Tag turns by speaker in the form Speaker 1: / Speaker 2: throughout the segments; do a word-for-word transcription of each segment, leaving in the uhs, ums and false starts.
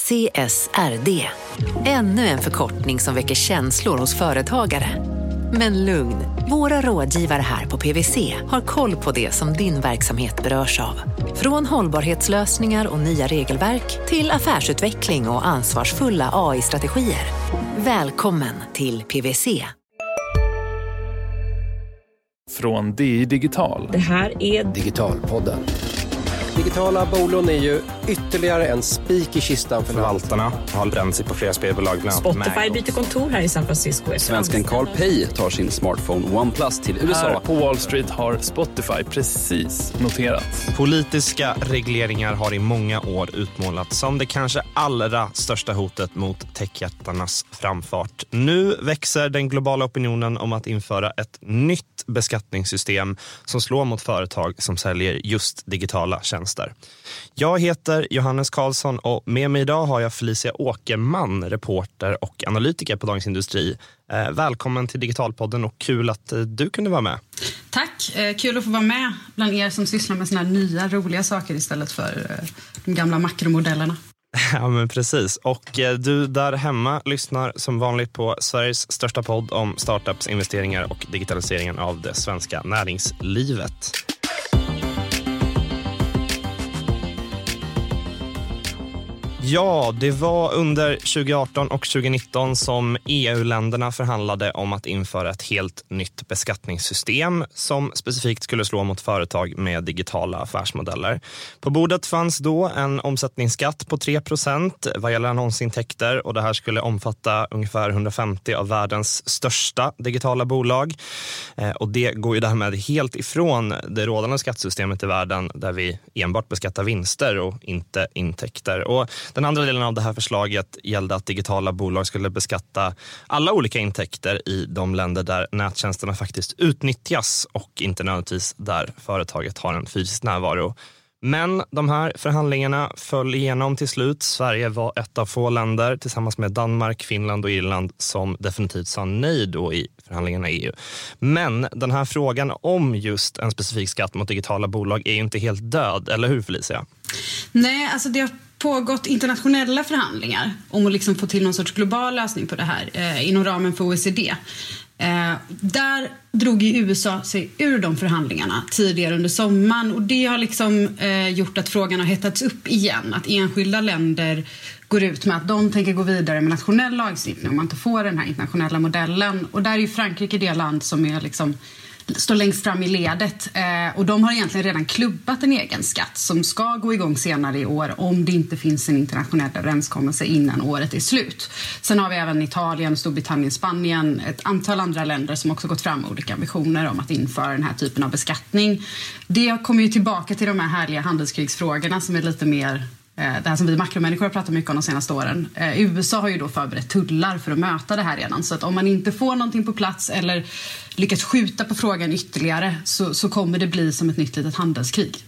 Speaker 1: C S R D. Ännu en förkortning som väcker känslor hos företagare. Men lugn, våra rådgivare här på P W C har koll på det som din verksamhet berörs av. Från hållbarhetslösningar och nya regelverk till affärsutveckling och ansvarsfulla A I-strategier. Välkommen till P W C.
Speaker 2: Från D I Digital.
Speaker 3: Det här är
Speaker 4: Digitalpodden. Digitala bolån är ju ytterligare en spik i kistan för
Speaker 5: förvaltarna. Har bränt sig på flera spelbolag.
Speaker 3: Spotify byter kontor här i San Francisco.
Speaker 6: Svensken Carl Pei tar sin smartphone OnePlus till U S A.
Speaker 2: Här på Wall Street har Spotify precis noterats.
Speaker 5: Politiska regleringar har i många år utmålats som det kanske allra största hotet mot techjättarnas framfart. Nu växer den globala opinionen om att införa ett nytt beskattningssystem som slår mot företag som säljer just digitala tjänster. Jag heter Johannes Karlsson och med mig idag har jag Felicia Åkerman, reporter och analytiker på Dagens Industri. Eh, välkommen till Digitalpodden och kul att eh, du kunde vara med.
Speaker 7: Tack, eh, kul att få vara med bland er som sysslar med såna här nya roliga saker istället för eh, de gamla makromodellerna.
Speaker 5: Ja, men precis. Och eh, du där hemma lyssnar som vanligt på Sveriges största podd om startups, investeringar och digitaliseringen av det svenska näringslivet. Ja, det var under tjugo arton och tjugo nitton som E U-länderna förhandlade om att införa ett helt nytt beskattningssystem som specifikt skulle slå mot företag med digitala affärsmodeller. På bordet fanns då en omsättningsskatt på tre procent vad gäller annonsintäkter och det här skulle omfatta ungefär hundrafemtio av världens största digitala bolag. Och det går ju därmed helt ifrån det rådande skattesystemet i världen där vi enbart beskattar vinster och inte intäkter. Och den andra delen av det här förslaget gällde att digitala bolag skulle beskatta alla olika intäkter i de länder där nättjänsterna faktiskt utnyttjas och inte nödvändigtvis där företaget har en fysisk närvaro. Men de här förhandlingarna föll igenom till slut. Sverige var ett av få länder tillsammans med Danmark, Finland och Irland som definitivt sa nej då i förhandlingarna i E U. Men den här frågan om just en specifik skatt mot digitala bolag är ju inte helt död, eller hur Felicia?
Speaker 7: Nej, alltså det har pågått internationella förhandlingar om att liksom få till någon sorts global lösning på det här eh, inom ramen för O E C D. Eh, där drog ju U S A sig ur de förhandlingarna tidigare under sommaren och det har liksom eh, gjort att frågan har hettats upp igen. Att enskilda länder går ut med att de tänker gå vidare med nationell lagstiftning om man inte får den här internationella modellen. Och där är ju Frankrike det land som är liksom står längst fram i ledet eh, och de har egentligen redan klubbat en egen skatt som ska gå igång senare i år om det inte finns en internationell överenskommelse innan året är slut. Sen har vi även Italien, Storbritannien, Spanien, ett antal andra länder som också gått fram med olika ambitioner om att införa den här typen av beskattning. Det kommer ju tillbaka till de här härliga handelskrigsfrågorna som är lite mer det här som vi makromänniskor har pratat mycket om de senaste åren. Eh, U S A har ju då förberett tullar för att möta det här redan. Så att om man inte får någonting på plats eller lyckas skjuta på frågan ytterligare så, så kommer det bli som ett nytt litet handelskrig.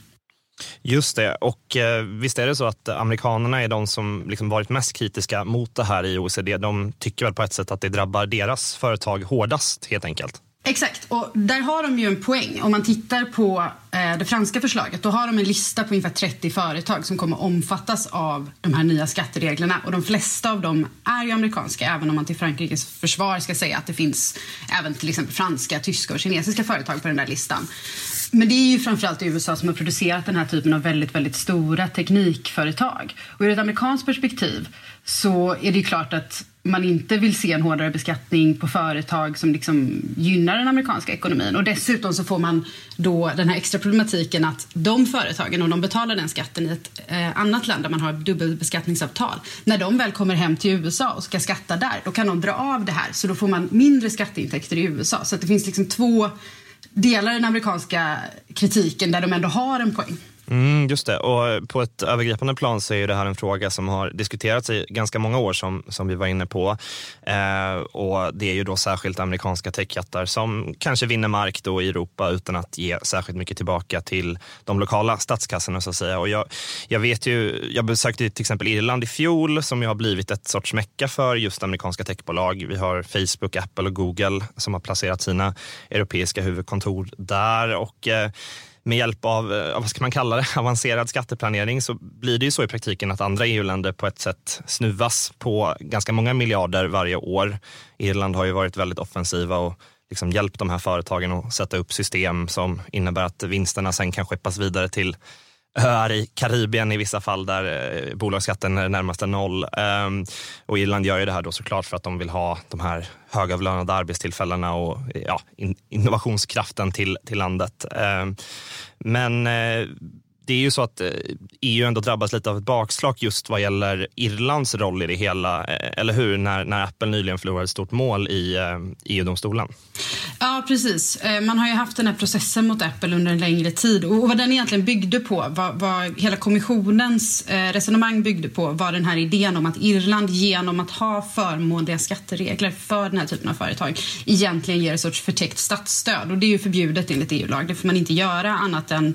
Speaker 5: Just det, och eh, visst är det så att amerikanerna är de som liksom varit mest kritiska mot det här i O E C D. De tycker väl på ett sätt att det drabbar deras företag hårdast helt enkelt.
Speaker 7: Exakt, och där har de ju en poäng. Om man tittar på eh, det franska förslaget då har de en lista på ungefär trettio företag som kommer omfattas av de här nya skattereglerna och de flesta av dem är ju amerikanska, även om man till Frankrikes försvar ska säga att det finns även till exempel franska, tyska och kinesiska företag på den där listan. Men det är ju framförallt U S A som har producerat den här typen av väldigt, väldigt stora teknikföretag. Och ur ett amerikanskt perspektiv så är det ju klart att man inte vill se en hårdare beskattning på företag som liksom gynnar den amerikanska ekonomin. Och dessutom så får man då den här extra problematiken att de företagen, om de betalar den skatten i ett eh, annat land där man har dubbelbeskattningsavtal, när de väl kommer hem till U S A och ska skatta där, då kan de dra av det här. Så då får man mindre skatteintäkter i U S A. Så att det finns liksom två delar i den amerikanska kritiken där de ändå har en poäng.
Speaker 5: Mm, just det, och på ett övergripande plan så är det här en fråga som har diskuterats i ganska många år som, som vi var inne på. Eh, och det är ju då särskilt amerikanska techjättar som kanske vinner mark då i Europa utan att ge särskilt mycket tillbaka till de lokala statskassorna så att säga. Och jag, jag vet ju, jag besökte till exempel Irland i fjol som ju har blivit ett sorts mecka för just amerikanska techbolag. Vi har Facebook, Apple och Google som har placerat sina europeiska huvudkontor där och eh, med hjälp av, vad ska man kalla det, avancerad skatteplanering så blir det ju så i praktiken att andra E U-länder på ett sätt snuvas på ganska många miljarder varje år. Irland har ju varit väldigt offensiva och liksom hjälpt de här företagen att sätta upp system som innebär att vinsterna sen kan skeppas vidare till öar i Karibien i vissa fall där eh, bolagsskatten är närmast noll. Um, och Irland gör ju det här då såklart för att de vill ha de här högavlönade arbetstillfällena och ja, in, innovationskraften till, till landet. Um, men eh, det är ju så att E U ändå drabbas lite av ett bakslag just vad gäller Irlands roll i det hela, eller hur? När, när Apple nyligen förlorade ett stort mål i E U-domstolen.
Speaker 7: Ja, precis. Man har ju haft den här processen mot Apple under en längre tid. Och vad den egentligen byggde på, vad, vad hela kommissionens resonemang byggde på, var den här idén om att Irland genom att ha förmånliga skatteregler för den här typen av företag egentligen ger en sorts förtäckt statsstöd. Och det är ju förbjudet enligt E U-lag. Det får man inte göra annat än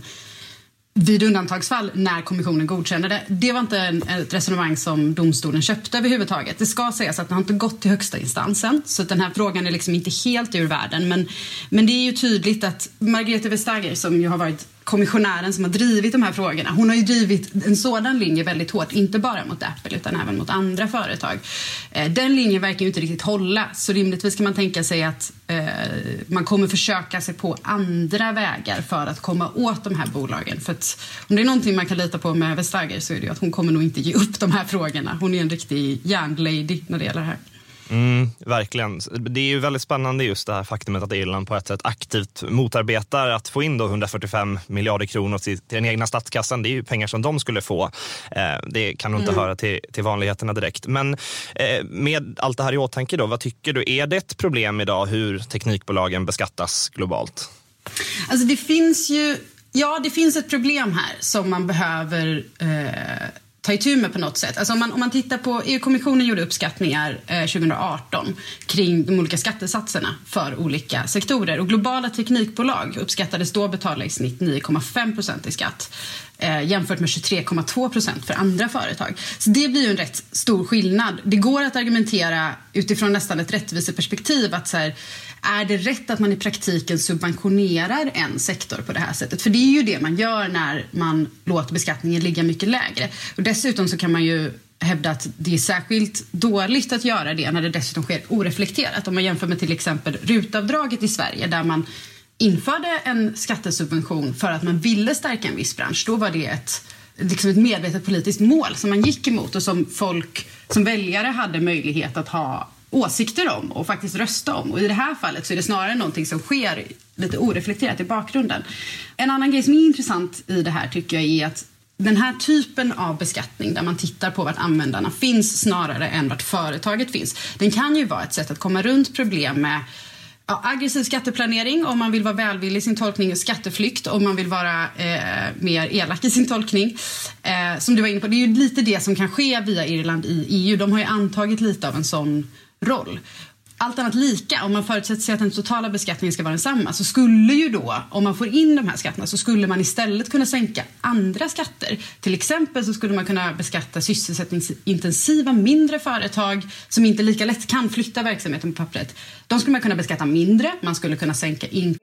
Speaker 7: vid undantagsfall när kommissionen godkänner det. Det var inte en, ett resonemang som domstolen köpte överhuvudtaget. Det ska sägas att det har inte gått till högsta instansen. Så att den här frågan är liksom inte helt ur världen. Men, men det är ju tydligt att Margrethe Vestager, som ju har varit kommissionären som har drivit de här frågorna, hon har ju drivit en sådan linje väldigt hårt, inte bara mot Apple utan även mot andra företag. Den linjen verkar ju inte riktigt hålla, så rimligtvis kan man tänka sig att eh, man kommer försöka sig på andra vägar för att komma åt de här bolagen. För att om det är någonting man kan lita på med Vestager så är det ju att hon kommer nog inte ge upp de här frågorna. Hon är en riktig järnlady när det gäller det här.
Speaker 5: Mm, verkligen. Det är ju väldigt spännande just det här faktumet att Irland på ett sätt aktivt motarbetar att få in då hundrafyrtiofem miljarder kronor till, till den egna statskassan. Det är ju pengar som de skulle få. Eh, det kan nog inte mm. höra till, till vanligheterna direkt. Men eh, med allt det här i åtanke då, vad tycker du? Är det ett problem idag hur teknikbolagen beskattas globalt?
Speaker 7: Alltså det finns ju, ja det finns ett problem här som man behöver eh, ta itu med på något sätt. Alltså om man, om man tittar på, E U-kommissionen gjorde uppskattningar eh, tjugoarton kring de olika skattesatserna för olika sektorer. Och globala teknikbolag uppskattades då betala i snitt nio komma fem procent i skatt eh, jämfört med tjugotre komma två procent för andra företag. Så det blir ju en rätt stor skillnad. Det går att argumentera utifrån nästan ett rättviseperspektiv att så här, är det rätt att man i praktiken subventionerar en sektor på det här sättet? För det är ju det man gör när man låter beskattningen ligga mycket lägre. Och dessutom så kan man ju hävda att det är särskilt dåligt att göra det när det dessutom sker oreflekterat. Om man jämför med till exempel rutavdraget i Sverige där man införde en skattesubvention för att man ville stärka en viss bransch. Då var det ett, liksom ett medvetet politiskt mål som man gick emot och som folk som väljare hade möjlighet att ha åsikter om och faktiskt rösta om. Och i det här fallet så är det snarare någonting som sker lite oreflekterat i bakgrunden. En annan grej som är intressant i det här tycker jag är att den här typen av beskattning där man tittar på vart användarna finns snarare än vart företaget finns, den kan ju vara ett sätt att komma runt problem med ja, aggressiv skatteplanering om man vill vara välvillig i sin tolkning, och skatteflykt om man vill vara eh, mer elak i sin tolkning. Eh, som du var inne på, det är ju lite det som kan ske via Irland i E U. De har ju antagit lite av en sån roll. Allt annat lika, om man förutsätter sig att den totala beskattningen ska vara densamma, så skulle ju då, om man får in de här skatterna, så skulle man istället kunna sänka andra skatter. Till exempel så skulle man kunna beskatta sysselsättningsintensiva mindre företag som inte lika lätt kan flytta verksamheten på pappret. De skulle man kunna beskatta mindre, man skulle kunna sänka in.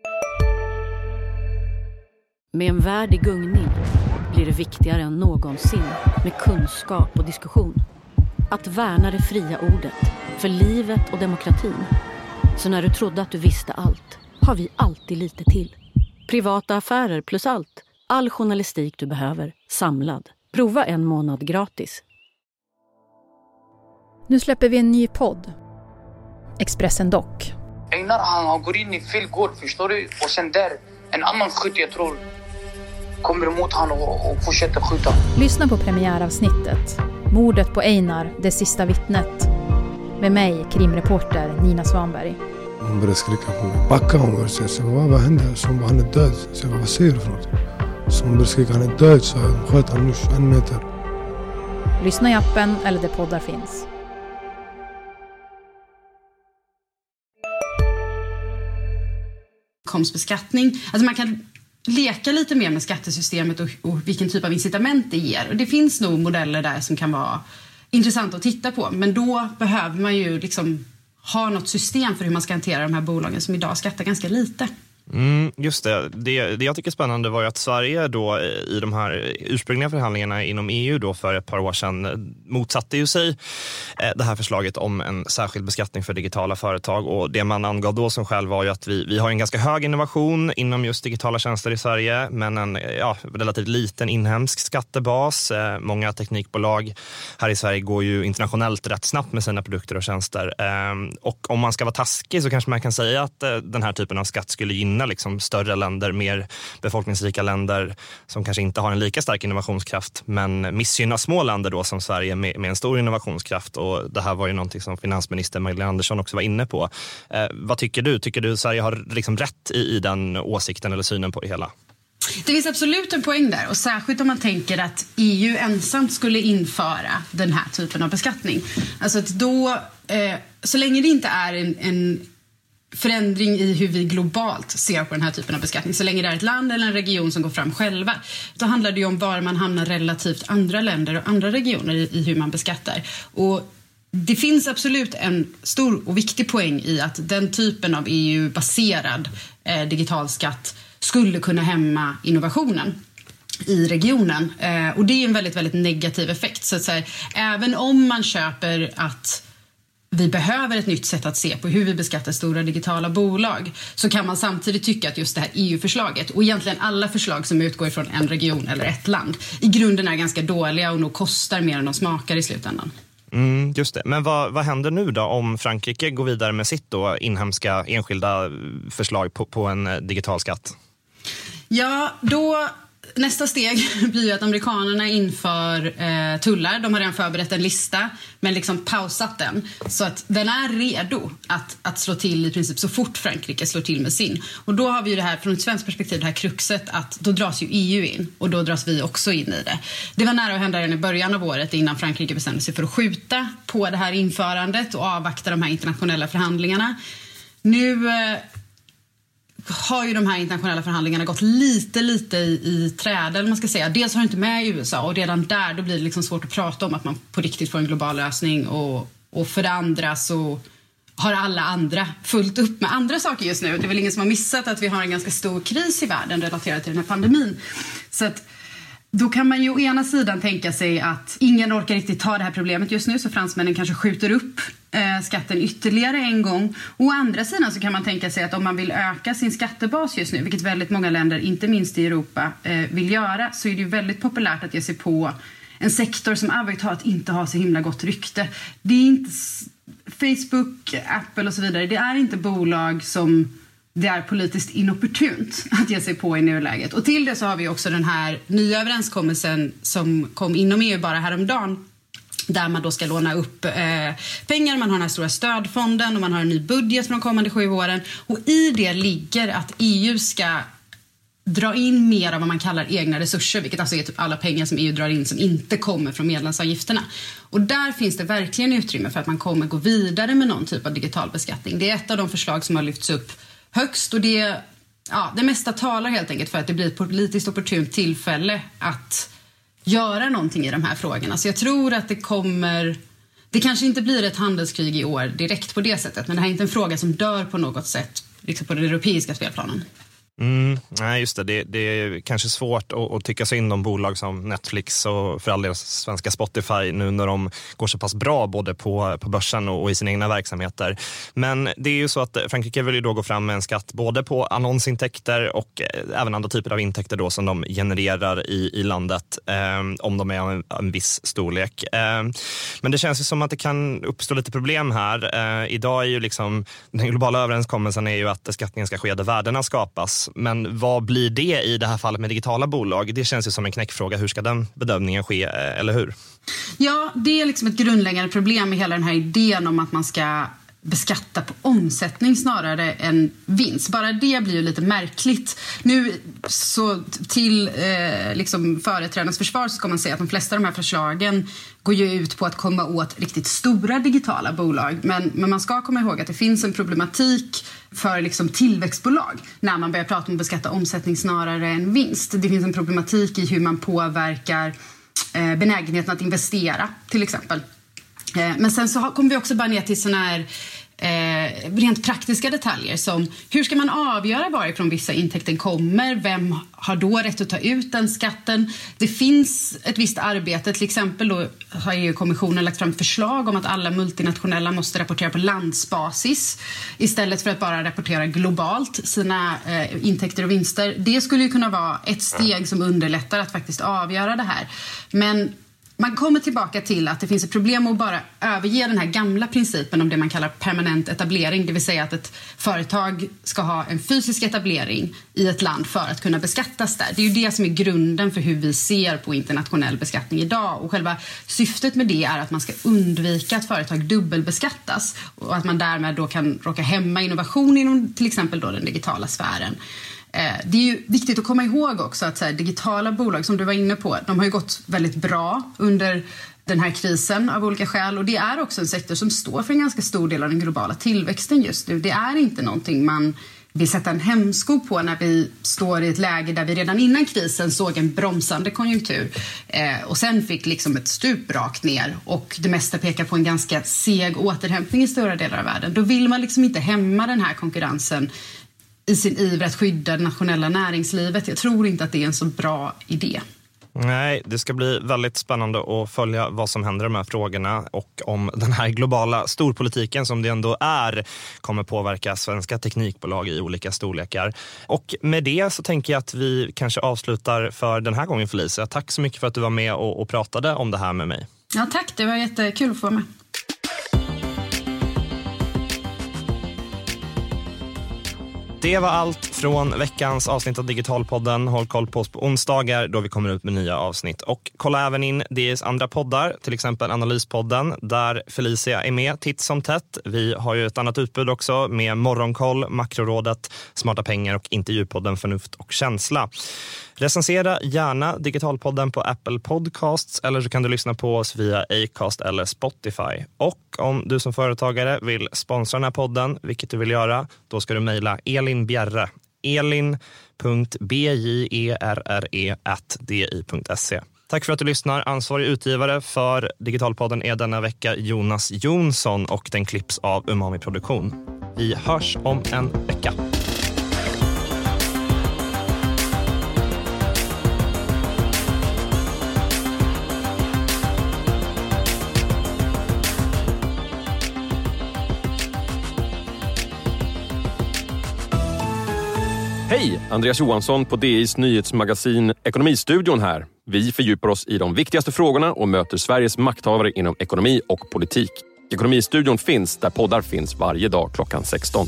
Speaker 8: Med en värld i gungning blir det viktigare än någonsin med kunskap och diskussion. Att värna det fria ordet för livet och demokratin. Så när du trodde att du visste allt, har vi alltid lite till. Privata affärer plus allt. All journalistik du behöver, samlad. Prova en månad gratis.
Speaker 9: Nu släpper vi en ny podd. Expressen Dock.
Speaker 10: Einar han går in i fel gård, förstår du? Och sen där, en annan skytt jag tror kommer emot han och, och fortsätter skjuta.
Speaker 9: Lyssna på premiäravsnittet. Mordet på Einar, det sista vittnet. Med mig, krimreporter Nina Svanberg.
Speaker 11: Hon började skrika på mig. Backa hon började säga. Så vad, vad hände? Så hon bara, han är död. Så jag bara, vad säger du för något? Så hon började skrika, han är död. Så jag sköt han nu en meter.
Speaker 9: Lyssna i appen eller där poddar finns.
Speaker 7: Komstbeskattning. Alltså man kan leka lite mer med skattesystemet och, och vilken typ av incitament det ger. Och det finns nog modeller där som kan vara intressant att titta på. Men då behöver man ju liksom ha något system för hur man ska hantera de här bolagen som idag skattar ganska lite.
Speaker 5: Mm, just det. det. Det jag tycker är spännande var ju att Sverige då i de här ursprungliga förhandlingarna inom E U då för ett par år sedan motsatte ju sig det här förslaget om en särskild beskattning för digitala företag, och det man angav då som skäl var ju att vi, vi har en ganska hög innovation inom just digitala tjänster i Sverige, men en ja, relativt liten inhemsk skattebas. Många teknikbolag här i Sverige går ju internationellt rätt snabbt med sina produkter och tjänster, och om man ska vara taskig så kanske man kan säga att den här typen av skatt skulle gynna liksom större länder, mer befolkningsrika länder som kanske inte har en lika stark innovationskraft, men missgynna små länder då som Sverige med, med en stor innovationskraft. Och det här var ju någonting som finansminister Magdalena Andersson också var inne på. Eh, vad tycker du? Tycker du Sverige har liksom rätt i, i den åsikten eller synen på det hela?
Speaker 7: Det finns absolut en poäng där, och särskilt om man tänker att E U ensamt skulle införa den här typen av beskattning. Alltså att då, eh, så länge det inte är en, en förändring i hur vi globalt ser på den här typen av beskattning, så länge det är ett land eller en region som går fram själva, då handlar det ju om var man hamnar relativt andra länder och andra regioner i, i hur man beskattar. Och det finns absolut en stor och viktig poäng i att den typen av E U-baserad eh, digital skatt skulle kunna hämma innovationen i regionen. Eh, och det är en väldigt, väldigt negativ effekt. Så att säga, även om man köper att vi behöver ett nytt sätt att se på hur vi beskattar stora digitala bolag, så kan man samtidigt tycka att just det här E U-förslaget och egentligen alla förslag som utgår ifrån en region eller ett land i grunden är ganska dåliga och nog kostar mer än de smakar i slutändan.
Speaker 5: Mm, just det. Men vad, vad händer nu då om Frankrike går vidare med sitt då inhemska enskilda förslag på, på en digital skatt?
Speaker 7: Ja, då nästa steg blir ju att amerikanerna inför eh, tullar. De har redan förberett en lista, men liksom pausat den. Så att den är redo att, att slå till i princip så fort Frankrike slår till med sin. Och då har vi ju det här, från ett svenskt perspektiv, det här kruxet att då dras ju E U in. Och då dras vi också in i det. Det var nära att hända redan i början av året innan Frankrike bestämde sig för att skjuta på det här införandet och avvakta de här internationella förhandlingarna. Nu Eh, har ju de här internationella förhandlingarna gått lite, lite i, i träden, man ska säga. Dels har det inte med i U S A, och redan där då blir det liksom svårt att prata om att man på riktigt får en global lösning. Och, och för det andra så har alla andra fullt upp med andra saker just nu. Det är väl ingen som har missat att vi har en ganska stor kris i världen relaterat till den här pandemin. Så att då kan man ju å ena sidan tänka sig att ingen orkar riktigt ta det här problemet just nu, så fransmännen kanske skjuter upp eh, skatten ytterligare en gång. Å andra sidan så kan man tänka sig att om man vill öka sin skattebas just nu, vilket väldigt många länder, inte minst i Europa, eh, vill göra, så är det ju väldigt populärt att ge sig på en sektor som ärligt inte har så himla gott rykte. Det är inte Facebook, Apple och så vidare, det är inte bolag som det är politiskt inopportunt att ge sig på i nuläget. Och till det så har vi också den här nya överenskommelsen som kom inom E U bara häromdagen, där man då ska låna upp eh, pengar. Man har den här stora stödfonden och man har en ny budget för de kommande sju åren. Och i det ligger att E U ska dra in mer av vad man kallar egna resurser, vilket alltså är typ alla pengar som E U drar in som inte kommer från medlemsavgifterna. Och där finns det verkligen utrymme för att man kommer gå vidare med någon typ av digital beskattning. Det är ett av de förslag som har lyfts upp högst, och det, ja, det mesta talar helt enkelt för att det blir ett politiskt opportunt tillfälle att göra någonting i de här frågorna. Så jag tror att det kommer, det kanske inte blir ett handelskrig i år direkt på det sättet, men det här är inte en fråga som dör på något sätt liksom på den europeiska spelplanen.
Speaker 5: Mm, nej just det. det, det är kanske svårt att, att tycka sig in om bolag som Netflix och för all del svenska Spotify nu när de går så pass bra både på, på börsen och, och i sina egna verksamheter. Men det är ju så att Frankrike vill ju då gå fram med en skatt både på annonsintäkter och eh, även andra typer av intäkter då som de genererar i, i landet eh, om de är av en, en viss storlek. Eh, men det känns ju som att det kan uppstå lite problem här. Eh, idag är ju liksom den globala överenskommelsen är ju att beskattningen ska ske där värdena skapas. Men vad blir det i det här fallet med digitala bolag? Det känns ju som en knäckfråga. Hur ska den bedömningen ske, eller hur?
Speaker 7: Ja, det är liksom ett grundläggande problem med hela den här idén om att man ska beskatta på omsättning snarare än vinst. Bara det blir ju lite märkligt. Nu så till eh, liksom företrädarnas försvar så ska man säga att de flesta av de här förslagen går ju ut på att komma åt riktigt stora digitala bolag. Men, men man ska komma ihåg att det finns en problematik för liksom tillväxtbolag när man börjar prata om att beskatta omsättning snarare än vinst. Det finns en problematik i hur man påverkar eh, benägenheten att investera till exempel. Men sen så kommer vi också bara ner till såna här eh, rent praktiska detaljer som hur ska man avgöra varifrån vissa intäkter kommer, vem har då rätt att ta ut den skatten. Det finns ett visst arbete, till exempel då har E U-kommissionen lagt fram förslag om att alla multinationella måste rapportera på landsbasis istället för att bara rapportera globalt sina eh, intäkter och vinster. Det skulle ju kunna vara ett steg som underlättar att faktiskt avgöra det här. Men man kommer tillbaka till att det finns ett problem att bara överge den här gamla principen om det man kallar permanent etablering. Det vill säga att ett företag ska ha en fysisk etablering i ett land för att kunna beskattas där. Det är ju det som är grunden för hur vi ser på internationell beskattning idag. Och själva syftet med det är att man ska undvika att företag dubbelbeskattas. Och att man därmed då kan råka hämma innovation inom till exempel då den digitala sfären. Det är ju viktigt att komma ihåg också att så här, digitala bolag som du var inne på, de har ju gått väldigt bra under den här krisen av olika skäl. Och det är också en sektor som står för en ganska stor del av den globala tillväxten just nu. Det är inte någonting man vill sätta en hämsko på när vi står i ett läge där vi redan innan krisen såg en bromsande konjunktur. Eh, och sen fick liksom ett stup rakt ner och det mesta pekar på en ganska seg återhämtning i stora delar av världen. Då vill man liksom inte hämma den här konkurrensen i sin iver att skydda det nationella näringslivet. Jag tror inte att det är en så bra idé.
Speaker 5: Nej, det ska bli väldigt spännande att följa vad som händer med de här frågorna och om den här globala storpolitiken som det ändå är kommer påverka svenska teknikbolag i olika storlekar. Och med det så tänker jag att vi kanske avslutar för den här gången, Felicia. Tack så mycket för att du var med och, och pratade om det här med mig.
Speaker 7: Ja, tack. Det var jättekul att få vara med.
Speaker 5: Det var allt från veckans avsnitt av Digitalpodden. Håll koll på oss på onsdagar då vi kommer ut med nya avsnitt. Och kolla även in D I:s andra poddar, till exempel Analyspodden, där Felicia är med titt som tätt. Vi har ju ett annat utbud också med Morgonkoll, Makrorådet, Smarta pengar och intervjupodden Förnuft och känsla. Recensera gärna Digitalpodden på Apple Podcasts eller så kan du lyssna på oss via Acast eller Spotify. Och om du som företagare vill sponsra den här podden, vilket du vill göra, då ska du mejla Elin Bjerre. elin punkt bjerre at d i punkt se. Tack för att du lyssnar. Ansvarig utgivare för Digitalpodden är denna vecka Jonas Jonsson och den klipps av Umami Produktion. Vi hörs om en vecka.
Speaker 12: Hej, Andreas Johansson på D I:s nyhetsmagasin Ekonomistudion här. Vi fördjupar oss i de viktigaste frågorna och möter Sveriges makthavare inom ekonomi och politik. Ekonomistudion finns där poddar finns varje dag klockan sexton.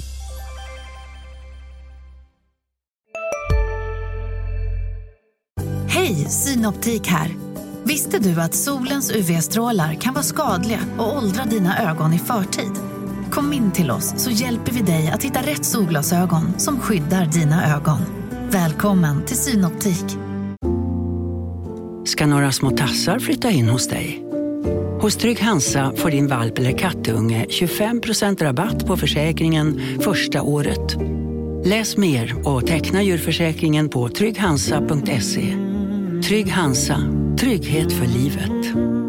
Speaker 13: Hej, Synoptik här. Visste du att solens U V-strålar kan vara skadliga och åldra dina ögon i förtid? Kom in till oss så hjälper vi dig att hitta rätt solglasögon som skyddar dina ögon. Välkommen till Synoptik.
Speaker 14: Ska några små tassar flytta in hos dig? Hos Trygg Hansa får din valp eller kattunge tjugofem procent rabatt på försäkringen första året. Läs mer och teckna djurförsäkringen på trygg hansa punkt se. Trygg Hansa, trygghet för livet.